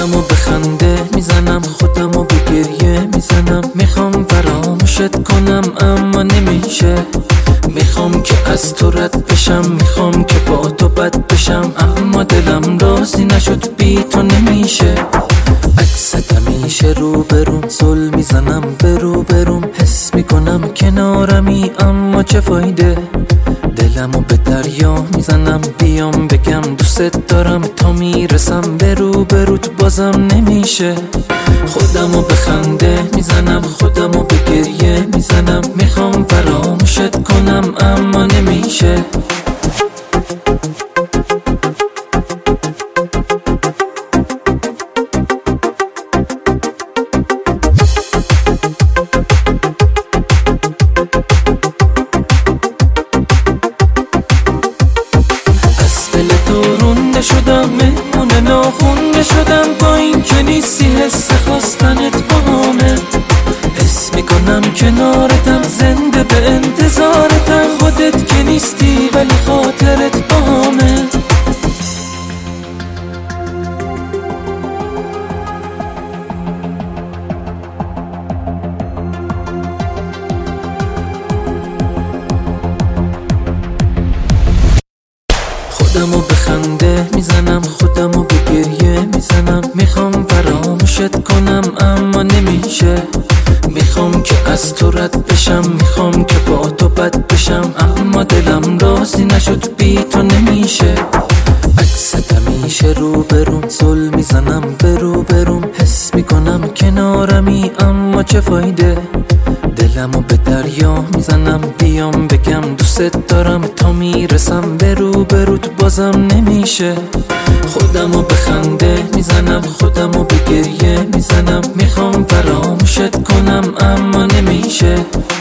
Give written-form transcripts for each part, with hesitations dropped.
خودمو به خنده میزنم، خودمو به گریه میزنم. میخوام فراموشت کنم اما نمیشه. میخوام که از تو رد بشم، میخوام که با تو بد بشم، اما دلم راضی نشد، بی تو نمیشه. عکست همیشه رو بروم، زل میزنم به رو بروم. حس میکنم کنارمی اما چه فایده. دلمو به دریا میزنم، بیام بگم دوست دارم. تا میرسم به رو بروت بازم نمیشه. خودمو به خنده میزنم، خودمو به گریه میزنم. میخوام فراموشت کنم اما نمیشه. شدم مهمون ناخونده شدم، با این که نیستی حس خواستنت باهامه. حس میکنم کنارتم، زنده به انتظارتم. خودت که نیستی ولی خاطرت باهامه. خودمو به خنده میزنم، خودمو به گریه میزنم. میخوام فراموشت کنم اما نمیشه. میخوام که از تو رد بشم، میخوام که با تو بد بشم، اما دلم راضی نشد، بی تو نمیشه. عکست همیشه رو بروم، زل میزنم به رو بروم. حس میکنم کنارمی اما چه فایده. دلمو به دریا میزنم، بیام بگم دوست دارم. تا میرسم به رو بروت بازم نمیشه. خودمو به خنده میزنم، خودمو به گریه میزنم. میخوام فراموشت کنم اما نمیشه.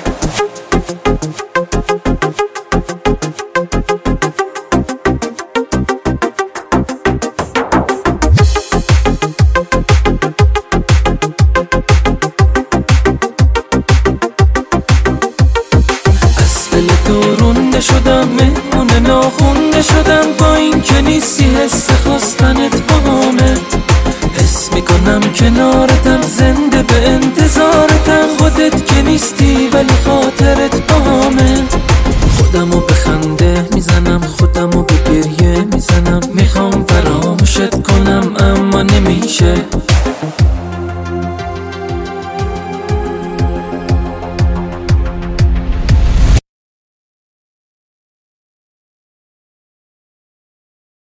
شدم مهمون ناخونده شدم، با این که نیستی حس خواستنت باهامه. حس میکنم کنارتم، زنده به انتظارتم. خودت که نیستی ولی خاطرت باهامه. خودمو به خنده میزنم، خودمو به گریه میزنم. میخوام فراموشت کنم اما نمیشه.